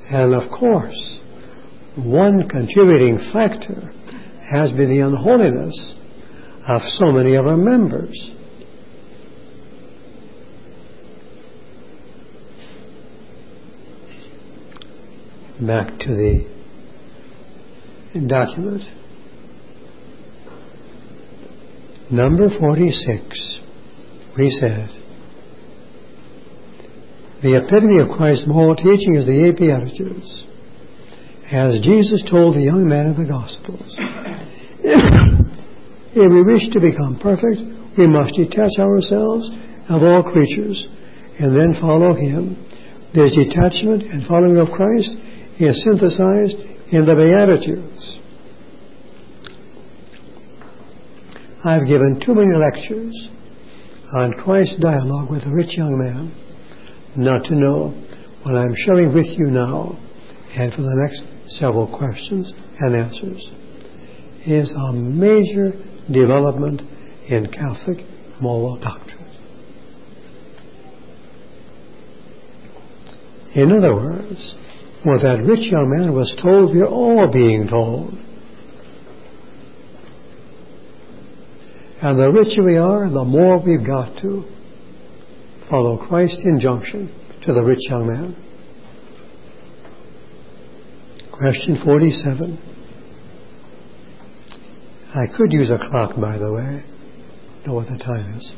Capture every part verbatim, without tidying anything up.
And of course, one contributing factor has been the unholiness of so many of our members. Back to the document. Number forty-six, we said, the epitome of Christ's moral teaching is the eight Beatitudes. As Jesus told the young man in the Gospels, if we wish to become perfect, we must detach ourselves of all creatures and then follow Him. This detachment and following of Christ is synthesized in the Beatitudes. I've given too many lectures on Christ's dialogue with the rich young man not to know what I'm sharing with you now and for the next several questions and answers is a major development in Catholic moral doctrine. In other words, what that rich young man was told, we're all being told. And the richer we are, the more we've got to follow Christ's injunction to the rich young man. Question forty-seven. I could use a clock, by the way. Know what the time is.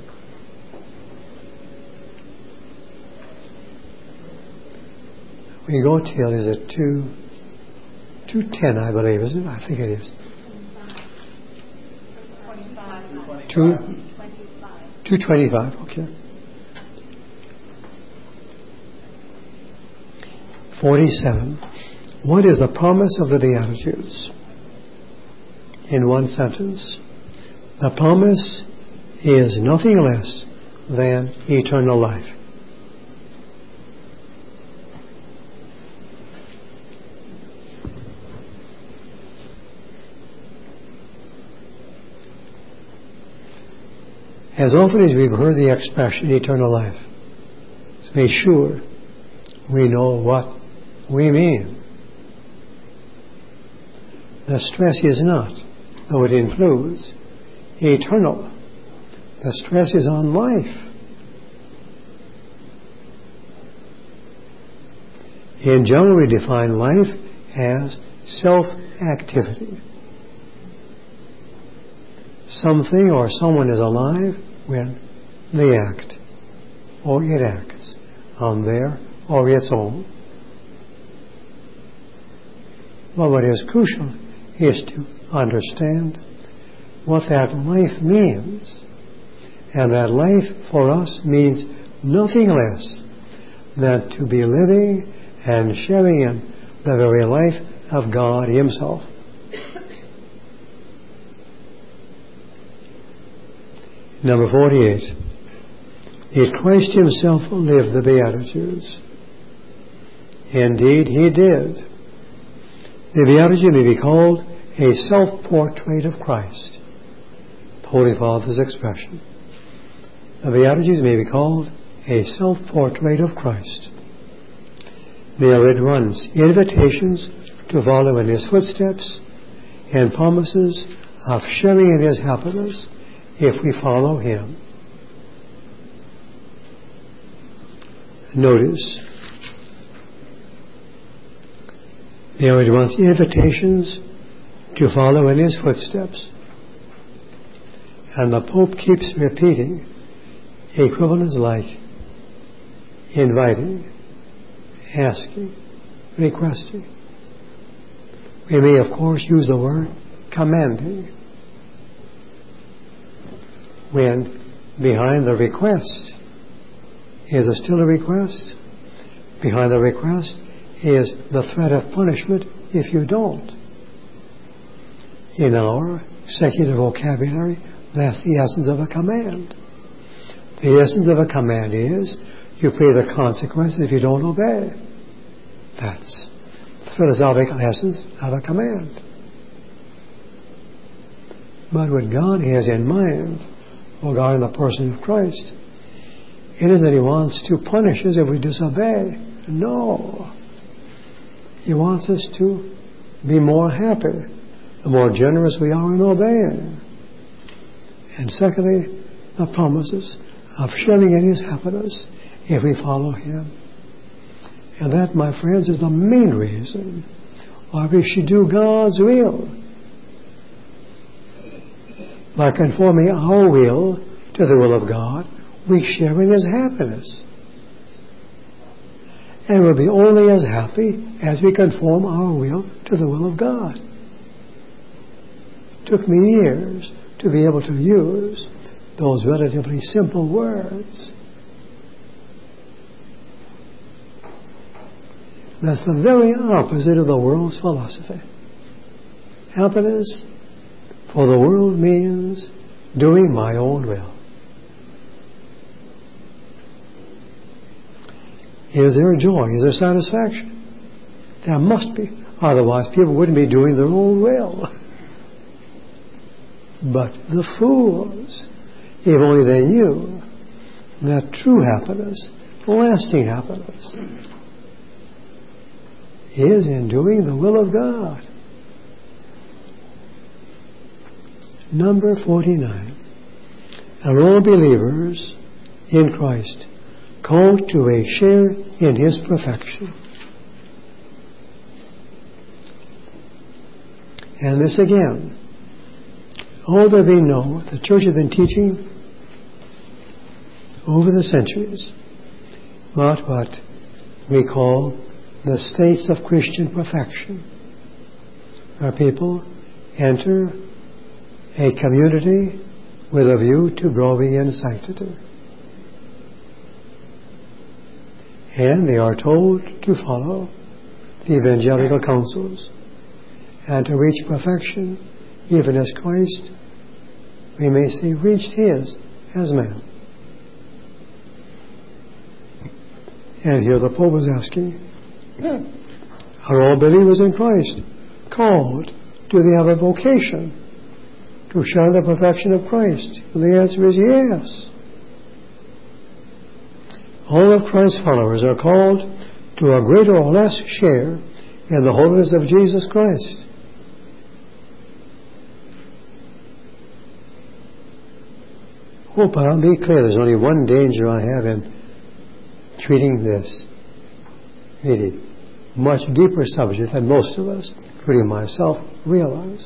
We go till, is it two, two ten, I believe, isn't it? I think it is. Two, two twenty-five. Okay. Forty-seven. What is the promise of the Beatitudes? In one sentence, the promise is nothing less than eternal life. As often as we've heard the expression eternal life, to be sure we know what we mean. The stress is not, though it includes, eternal. The stress is on life. In general, we define life as self-activity. Something or someone is alive when they act, or it acts, on their or its own. But what is crucial is to understand what that life means. And that life for us means nothing less than to be living and sharing in the very life of God Himself. Number forty-eight. Did Christ Himself live the Beatitudes? Indeed, He did. The Beatitudes may be called a self-portrait of Christ. The Holy Father's expression. The Beatitudes may be called a self-portrait of Christ. They are at once invitations to follow in His footsteps and promises of sharing in His happiness if we follow Him. Notice, they are at once invitations to follow in His footsteps. And the Pope keeps repeating equivalents like inviting, asking, requesting. We may, of course, use the word commanding, when behind the request is there still a request? Behind the request is the threat of punishment if you don't. In our secular vocabulary, that's the essence of a command. The essence of a command is you pay the consequences if you don't obey. That's the philosophical essence of a command. But what God has in mind regarding the person of Christ, it isn't that He wants to punish us if we disobey. No. He wants us to be more happy, the more generous we are in obeying. And secondly, the promises of sharing in His happiness if we follow Him. And that, my friends, is the main reason why we should do God's will. By conforming our will to the will of God, we share in His happiness. And we'll be only as happy as we conform our will to the will of God. It took me years to be able to use those relatively simple words. That's the very opposite of the world's philosophy. Happiness for the world means doing my own will. Is there joy? Is there satisfaction? There must be. Otherwise, people wouldn't be doing their own will. But the fools, if only they knew that true happiness, lasting happiness, is in doing the will of God. Number forty-nine. Are all believers in Christ called to a share in His perfection? And this again, all that we know, the Church has been teaching over the centuries about what we call the states of Christian perfection, where people enter a community with a view to growing in sanctity. And they are told to follow the evangelical counsels and to reach perfection, even as Christ, we may say, reached His as man. And here the Pope is asking, are all believers in Christ called? Do they have a vocation to share the perfection of Christ? And the answer is yes. All of Christ's followers are called to a greater or less share in the holiness of Jesus Christ. Oh, but I'll be clear, there's only one danger I have in treating this really much deeper subject than most of us, including myself, realize.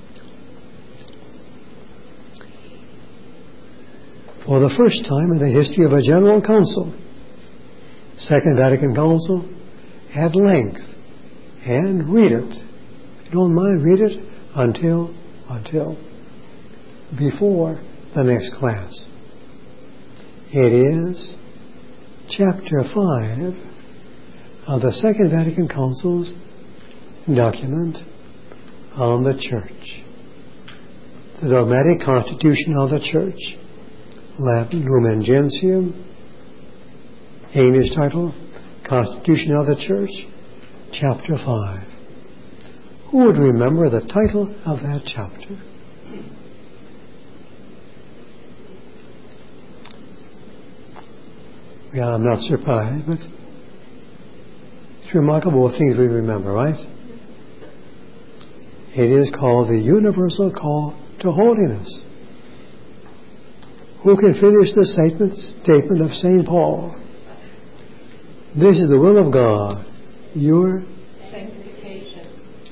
For the first time in the history of a General Council, Second Vatican Council, at length, and read it. If you don't mind, read it until, until, before the next class. It is chapter five of the Second Vatican Council's document on the Church. The dogmatic constitution of the Church. Latin, Lumen Gentium. English title, Constitution of the Church, chapter five. Who would remember the title of that chapter? Yeah, I'm not surprised, but it's remarkable things we remember, right? It is called the Universal Call to Holiness. Who can finish the statement, statement of Saint Paul? This is the will of God, your sanctification.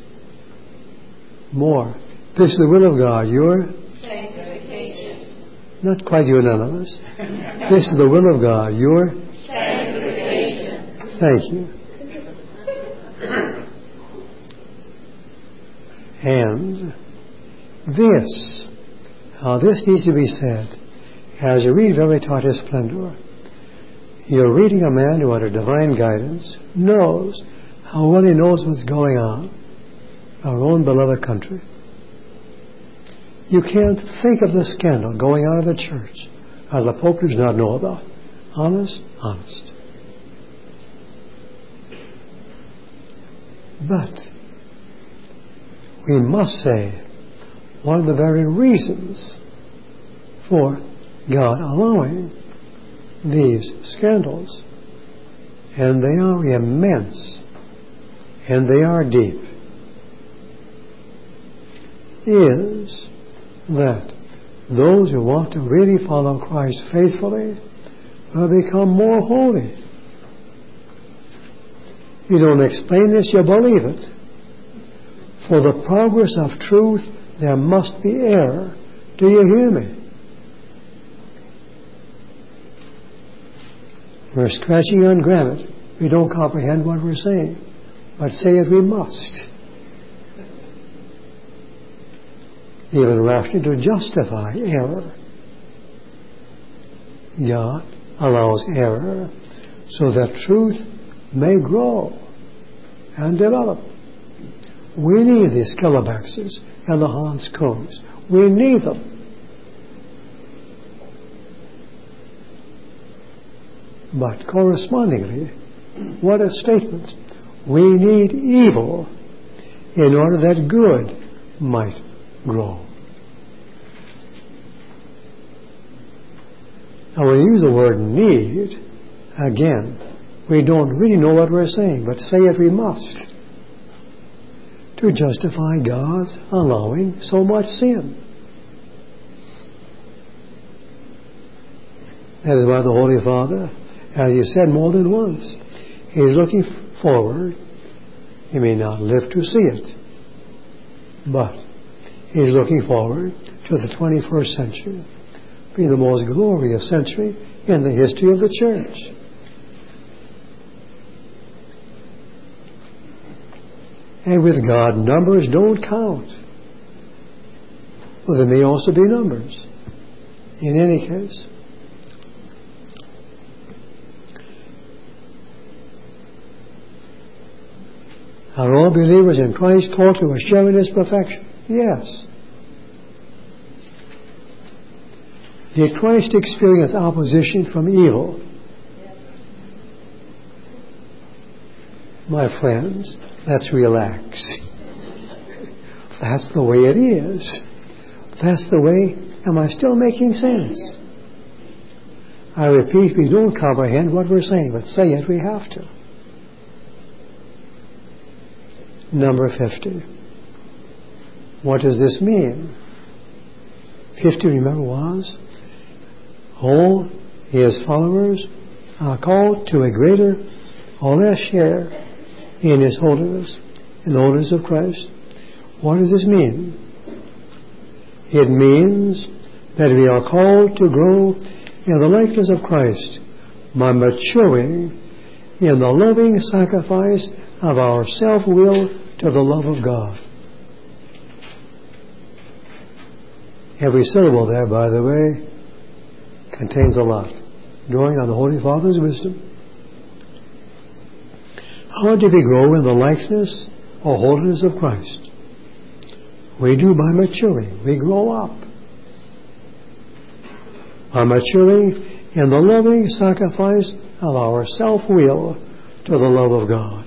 More. This is the will of God, your sanctification. Not quite unanimous. This is the will of God, your sanctification. Thank you. And this, how this needs to be said, as you read Veritatis Splendor, you're reading a man who, under divine guidance, knows how well he knows what's going on in our own beloved country. You can't think of the scandal going on in the church as the Pope does not know about. Honest, honest. But we must say one of the very reasons for God allowing these scandals, and they are immense, and they are deep, is that those who want to really follow Christ faithfully will become more holy. You don't explain this, you believe it. For the progress of truth, there must be error. Do you hear me? We're scratching on granite. We don't comprehend what we're saying, but say it we must. Even rationally to justify error. God allows error so that truth may grow and develop. We need the Scalabaxes and the Hans Kohs. We need them. But correspondingly, what a statement. We need evil in order that good might grow. Now when we use the word need, again, we don't really know what we're saying, but say it we must, to justify God's allowing so much sin. That is why the Holy Father, as he said more than once, he is looking forward. He may not live to see it, but he is looking forward to the twenty-first century, being the most glorious century in the history of the Church. And with God, numbers don't count. Well, there may also be numbers. In any case, are all believers in Christ called to a share in His perfection? Yes. Did Christ experience opposition from evil? My friends, let's relax. That's the way it is. That's the way. Am I still making sense? I repeat, we don't comprehend what we're saying, but say it we have to. Number fifty. What does this mean? fifty, remember, was all His followers are called to a greater or less share in His holiness, in the holiness of Christ. What does this mean? It means that we are called to grow in the likeness of Christ by maturing in the loving sacrifice of our self-will to the love of God. Every syllable there, by the way, contains a lot, drawing on the Holy Father's wisdom. How do we grow in the likeness or holiness of Christ? We do by maturing. We grow up. By maturing in the loving sacrifice of our self-will to the love of God.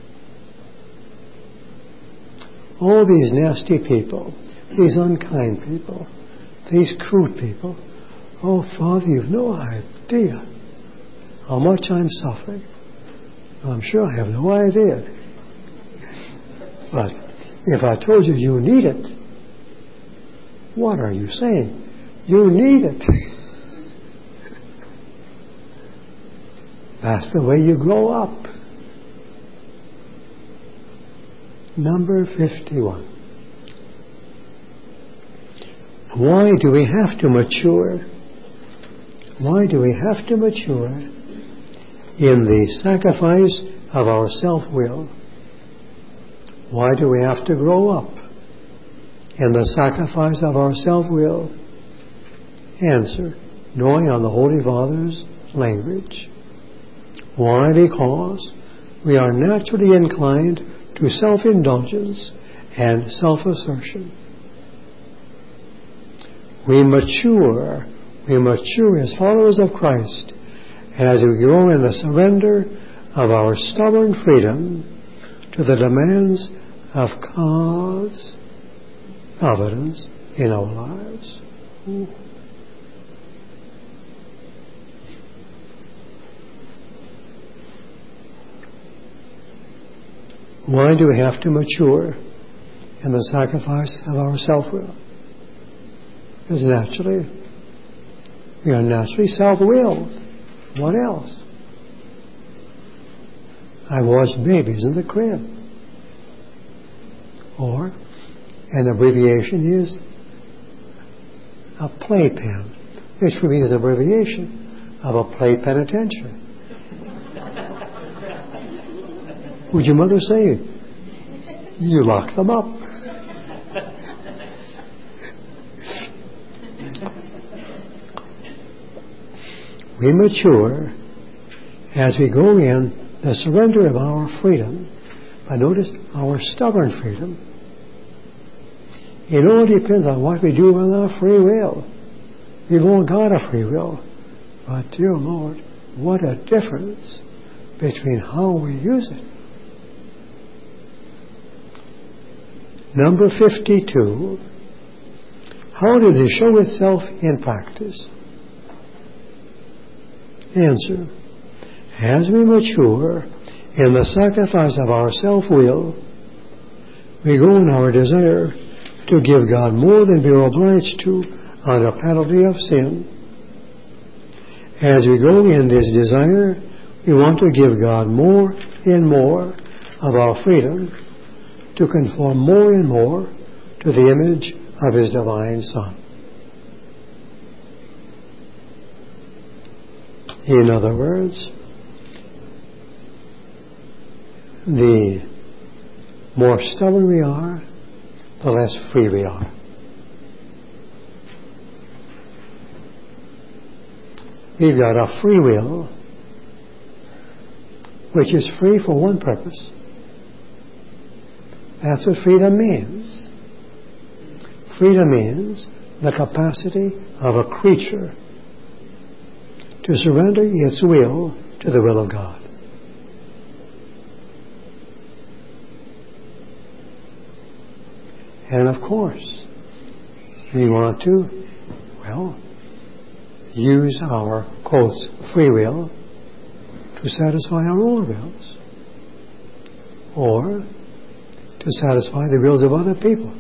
All these nasty people, these unkind people, these crude people, oh, Father, you've no idea how much I'm suffering. I'm sure I have no idea. But if I told you you need it, what are you saying? You need it. That's the way you grow up. Number fifty-one. Why do we have to mature? Why do we have to mature in the sacrifice of our self-will? Why do we have to grow up in the sacrifice of our self-will? Answer, drawing on the Holy Father's language. Why? Because we are naturally inclined to self-indulgence and self-assertion. We mature, we mature as followers of Christ as we grow in the surrender of our stubborn freedom to the demands of God's providence in our lives. Why do we have to mature in the sacrifice of our self-will? Because naturally, we are naturally self-willed. What else? I watch babies in the crib. Or, an abbreviation is a playpen, which for me is an abbreviation of a play penitentiary. Would your mother say, you lock them up? We mature as we go in the surrender of our freedom. But notice our stubborn freedom. It all depends on what we do with our free will. We've all got a free will. But dear Lord, what a difference between how we use it. Number fifty-two. How does it show itself in practice? Answer. As we mature in the sacrifice of our self-will, we go in our desire to give God more than we are obliged to under penalty of sin. As we go in this desire, we want to give God more and more of our freedom to conform more and more to the image of His divine Son. In other words, the more stubborn we are, the less free we are. We've got a free will, which is free for one purpose. That's what freedom means. Freedom means the capacity of a creature to surrender its will to the will of God. And of course, we want to, well, use our, quotes, free will to satisfy our own wills, or to satisfy the wills of other people.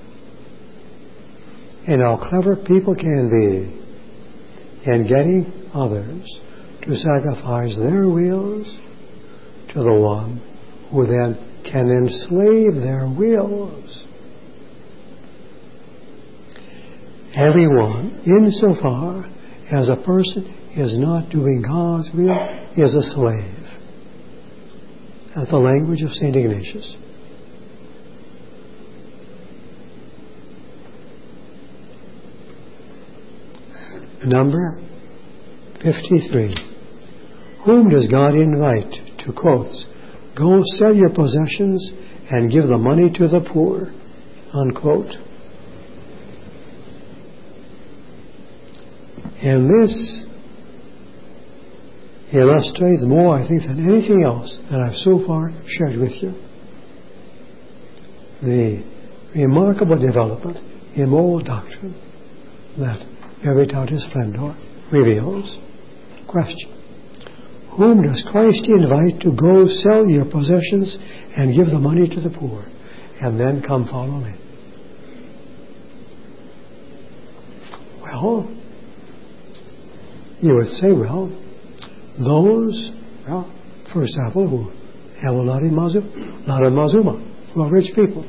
And how clever people can be in getting others to sacrifice their wills to the one who then can enslave their wills. Everyone, insofar as a person is not doing God's will, is a slave. That's the language of Saint Ignatius. Number fifty-three. Whom does God invite to, quotes, go sell your possessions and give the money to the poor, unquote? And this illustrates more, I think, than anything else that I've so far shared with you, the remarkable development in moral doctrine that Veritatis Splendor reveals. Question. Whom does Christ invite to go sell your possessions and give the money to the poor, and then come follow me? Well, you would say, well, those, well, for example, who have a lot of mazuma, lot of mazuma, who are rich people,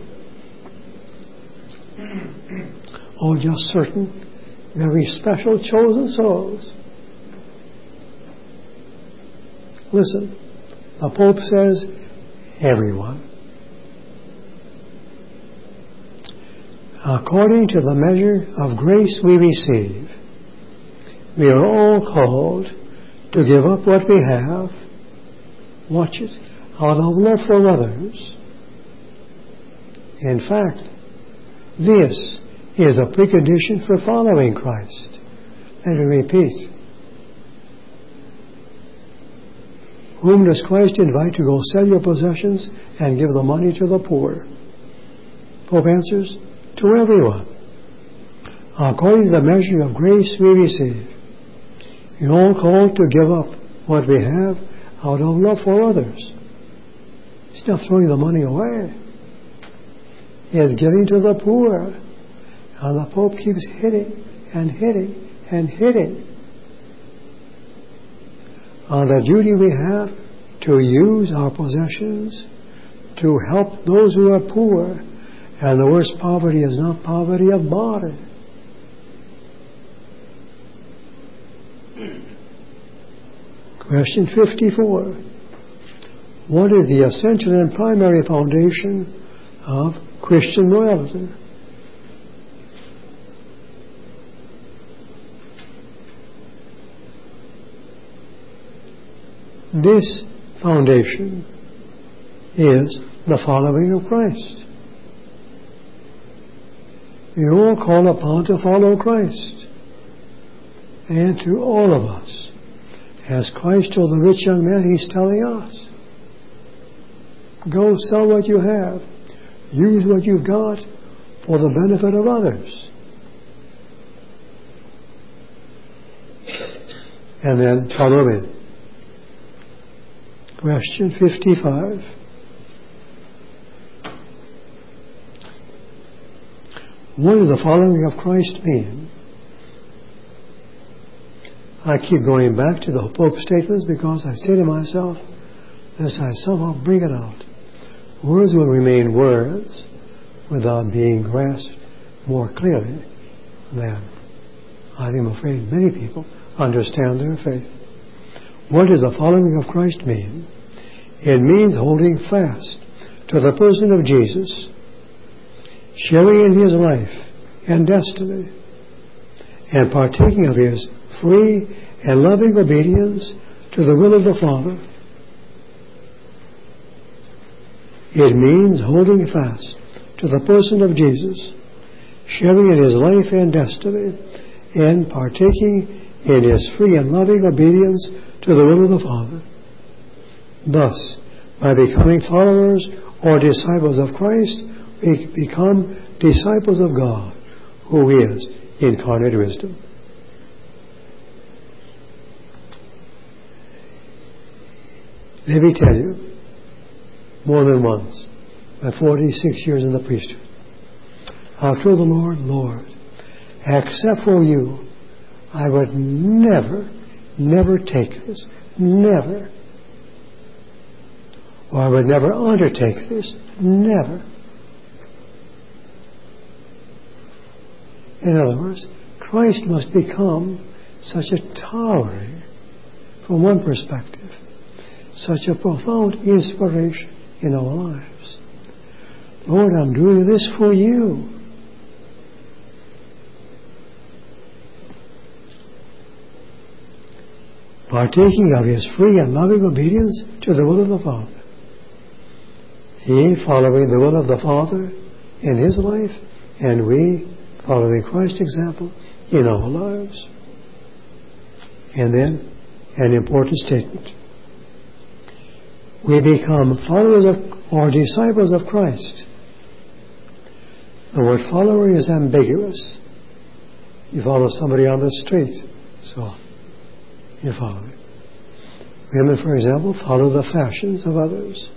or just certain very special chosen souls. Listen, the Pope says, everyone. According to the measure of grace we receive, we are all called to give up what we have, watch it, out of love for others. In fact, this is a precondition for following Christ. Let me repeat. Whom does Christ invite to go sell your possessions and give the money to the poor? Pope answers, to everyone. According to the measure of grace we receive, we're all called to give up what we have out of love for others. He's not throwing the money away. He is giving to the poor. And the Pope keeps hitting and hitting and hitting on the duty we have to use our possessions to help those who are poor. And the worst poverty is not poverty of body. Question fifty-four. What is the essential and primary foundation of Christian morality? This foundation is the following of Christ. You're all called upon to follow Christ. And to all of us, as Christ told the rich young man, He's telling us, go sell what you have. Use what you've got for the benefit of others. And then follow me. Question fifty-five. What does the following of Christ mean? I keep going back to the Pope's statements because I say to myself, as I somehow bring it out, words will remain words without being grasped more clearly than I'm afraid many people understand their faith. What does the following of Christ mean? It means holding fast to the person of Jesus, sharing in His life and destiny, and partaking of His free and loving obedience to the will of the Father. It means holding fast to the person of Jesus, sharing in His life and destiny, and partaking in His free and loving obedience to the will of the Father. Thus, by becoming followers or disciples of Christ, we become disciples of God, who is incarnate wisdom. Let me tell you, more than once, my forty-six years in the priesthood, I've told the Lord, Lord, except for you, I would never, never take this. Never. Or I would never undertake this. Never. In other words, Christ must become such a towering, from one perspective, such a profound inspiration in our lives. Lord, I'm doing this for you. Partaking of His free and loving obedience to the will of the Father. He following the will of the Father in His life, and we following Christ's example in our lives. And then, an important statement. We become followers of, or disciples of Christ. The word follower is ambiguous. You follow somebody on the street, so you follow it. Women, for example, follow the fashions of others.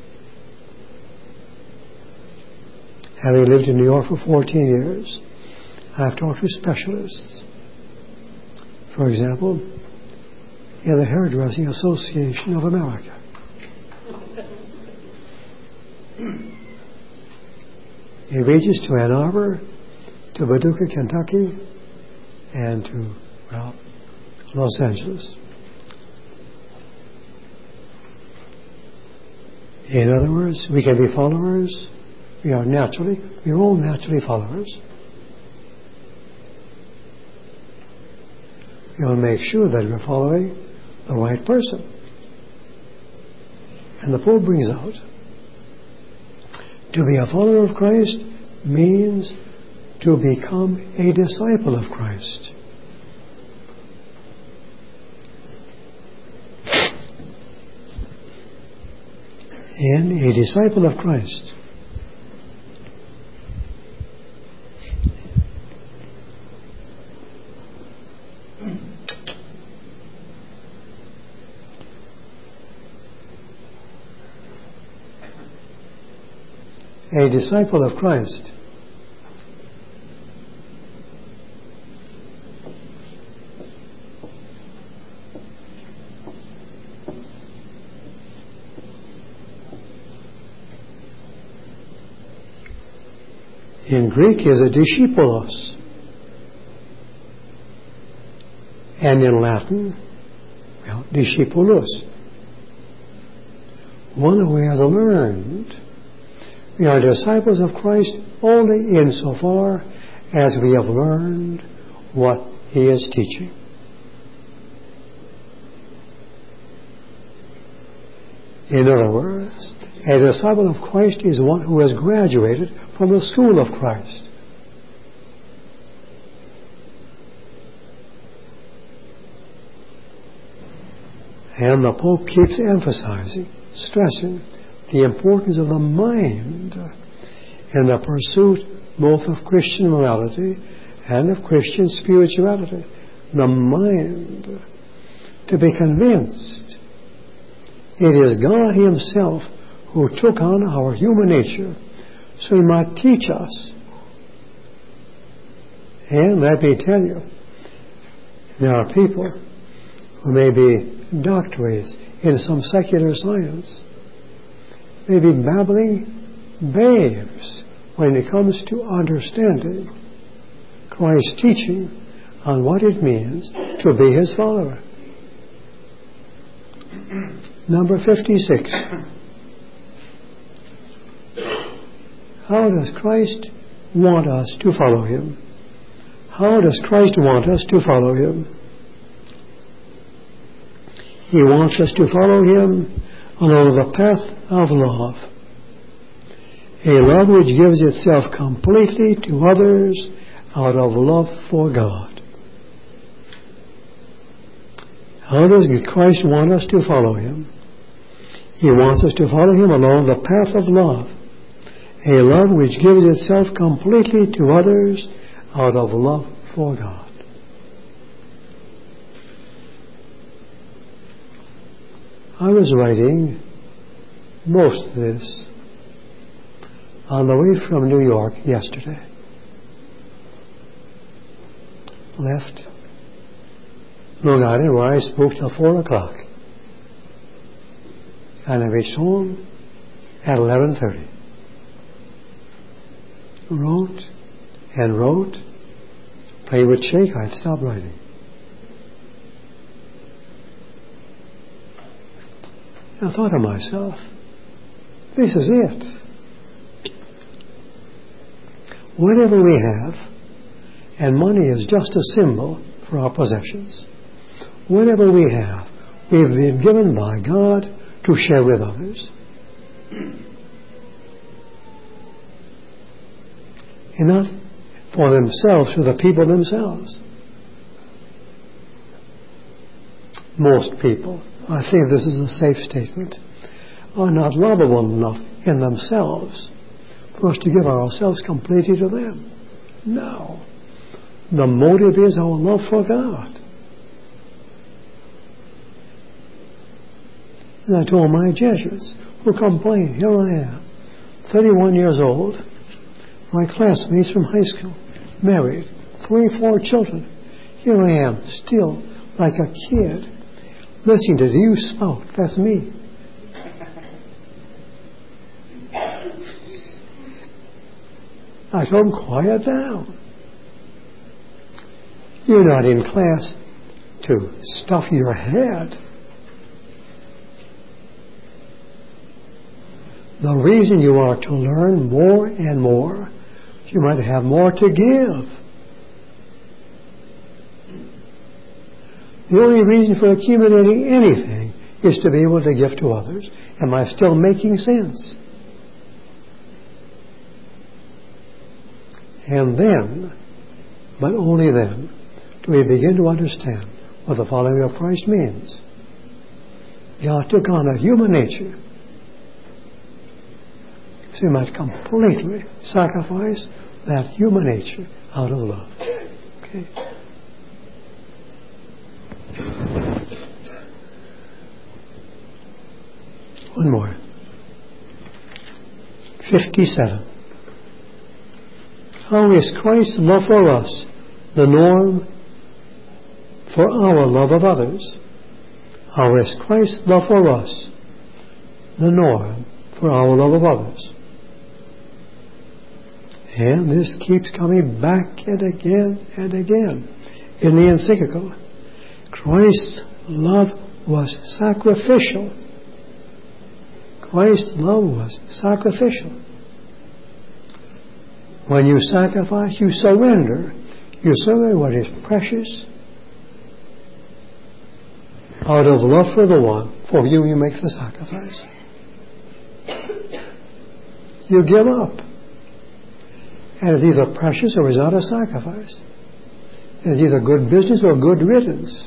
Having lived in New York for fourteen years, I've talked to specialists. For example, in the Hairdressing Association of America. It reaches to Ann Arbor, to Paducah, Kentucky, and to, well, Los Angeles. In other words, we can be followers. We are naturally, we're all naturally followers. We'll make sure that we're following the right person. And the Pope brings out, to be a follower of Christ means to become a disciple of Christ. And a disciple of Christ a disciple of Christ in Greek is a discípulos, and in Latin, well, discipulus, one who has learned. We are disciples of Christ only insofar as we have learned what He is teaching. In other words, a disciple of Christ is one who has graduated from the school of Christ. And the Pope keeps emphasizing, stressing the importance of the mind in the pursuit both of Christian morality and of Christian spirituality. The mind. To be convinced it is God Himself who took on our human nature so He might teach us. And let me tell you, there are people who may be doctorates in some secular science, may be babbling babes when it comes to understanding Christ's teaching on what it means to be His follower. Number fifty-six. How does Christ want us to follow Him? How does Christ want us to follow Him? He wants us to follow Him along the path of love. A love which gives itself completely to others out of love for God. How does Christ want us to follow Him? He wants us to follow Him along the path of love. A love which gives itself completely to others out of love for God. I was writing most of this on the way from New York yesterday. Left Long Island, where I spoke till four o'clock. And I reached home at eleven thirty. Wrote and wrote. Play would shake, I'd stop writing. I thought to myself, this is it. Whatever we have, and money is just a symbol for our possessions. Whatever we have, we've been given by God to share with others. And not for themselves, for the people themselves. Most people, I think this is a safe statement, are not lovable enough in themselves for us to give ourselves completely to them. No. The motive is our love for God. And I told my Jesuits who complained, here I am, thirty-one years old, my classmates from high school, married, three, four children. Here I am, still like a kid, listening to you spout. That's me. I told them, quiet down. You're not in class to stuff your head. The reason you are to learn more and more, you might have more to give. The only reason for accumulating anything is to be able to give to others. Am I still making sense? And then, but only then, do we begin to understand what the following of Christ means. God took on a human nature so He might completely sacrifice that human nature out of love. Okay. One more. fifty-seven. How is Christ's love for us the norm for our love of others? How is Christ's love for us the norm for our love of others? And this keeps coming back and again and again in the encyclical. Christ's love was sacrificial. Christ's love was sacrificial. When you sacrifice, you surrender. You surrender what is precious. Out of love for the one, for you, you make the sacrifice. You give up. And it's either precious or it's not a sacrifice. It's either good business or good riddance.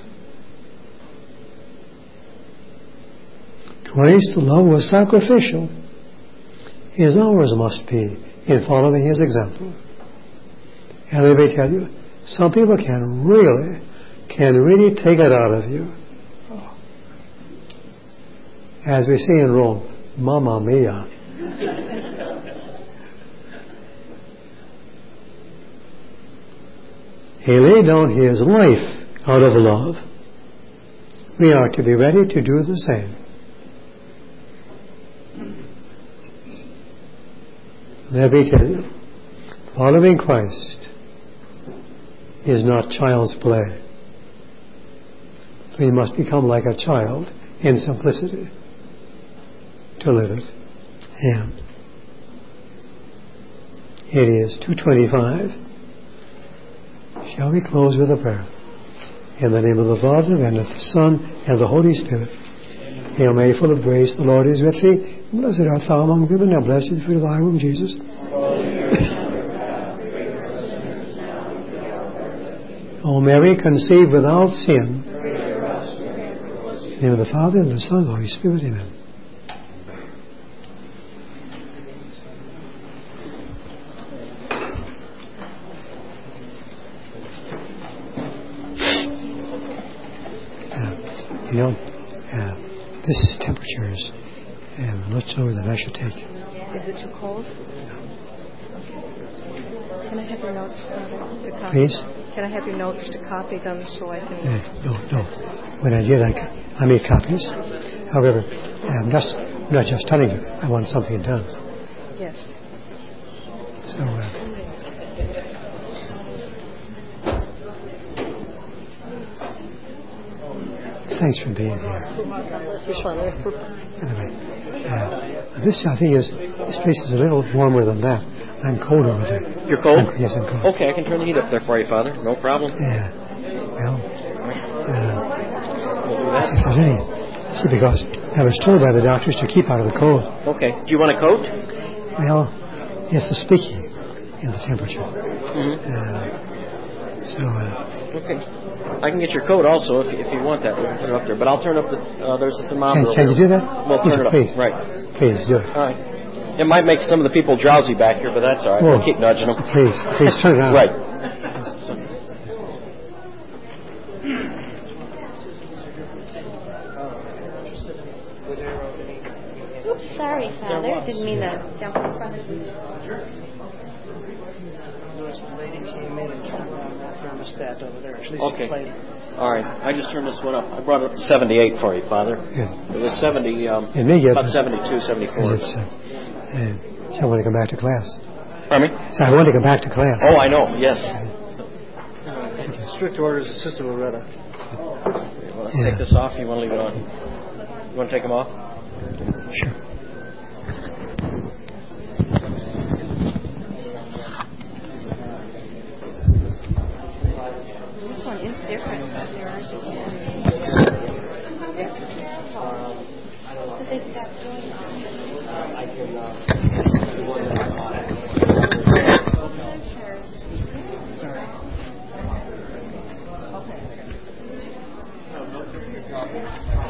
Christ's love was sacrificial. His ours must be in following His example. And let me tell you, some people can really, can really take it out of you. As we say in Rome, Mamma Mia. He laid down His life out of love. We are to be ready to do the same. Let me tell you, following Christ is not child's play. We must become like a child in simplicity to live it. And it is two twenty-five. Shall we close with a prayer? In the name of the Father, and of the Son, and the Holy Spirit. Hail Mary, full of grace, the Lord is with thee. Blessed art thou among women, and blessed is the fruit of thy womb, Jesus. O Mary, conceived without sin. In the name of the Father, and the Son, and the Holy Spirit. Amen. You know, uh, this temperature is uh, much lower than I should take. Is it too cold? No. Can I have your notes uh, to copy? Please? Can I have your notes to copy them so I can... Uh, no, no. When I did, I, I made copies. However, I'm just, not just telling you. I want something done. Yes. So, uh, thanks for being here. Anyway, uh, this I think is this place is a little warmer than that. I'm cold over there. You're cold? I'm, yes, I'm cold. Okay, I can turn the heat up there for you, Father. No problem. Yeah. Well, uh, if there's any, see, because I was told by the doctors to keep out of the cold. Okay. Do you want a coat? Well, it's the speaking in the temperature. Mm-hmm. Uh, so. Uh, okay. I can get your coat also if, if you want that. We can put it up there. But I'll turn up the, uh, there's a thermometer. Can, can you do that? We'll turn it up. Please. Right. Please, do it. All right. It might make some of the people drowsy back here, but that's all right. Whoa. We'll keep nudging them. Please, please turn it on. Right. Oops, sorry, Father. Didn't mean to jump in front of you. The lady came in and turned on that thermostat over there. At least Okay. she played. All right. I just turned this one up. I brought it up to seventy-eight for you, Father. Good. It was seventy, um, It may get about seventy-two, seventy-four. It's, uh, uh, so I want to come back to class. Pardon me? So I want to come back to class. Oh, I know. Yes. Strict orders of Sister Loretta. Let's Yeah. take this off. You want to leave it on? You want to take them off? Sure. This one is different, but there are But they stopped doing Okay.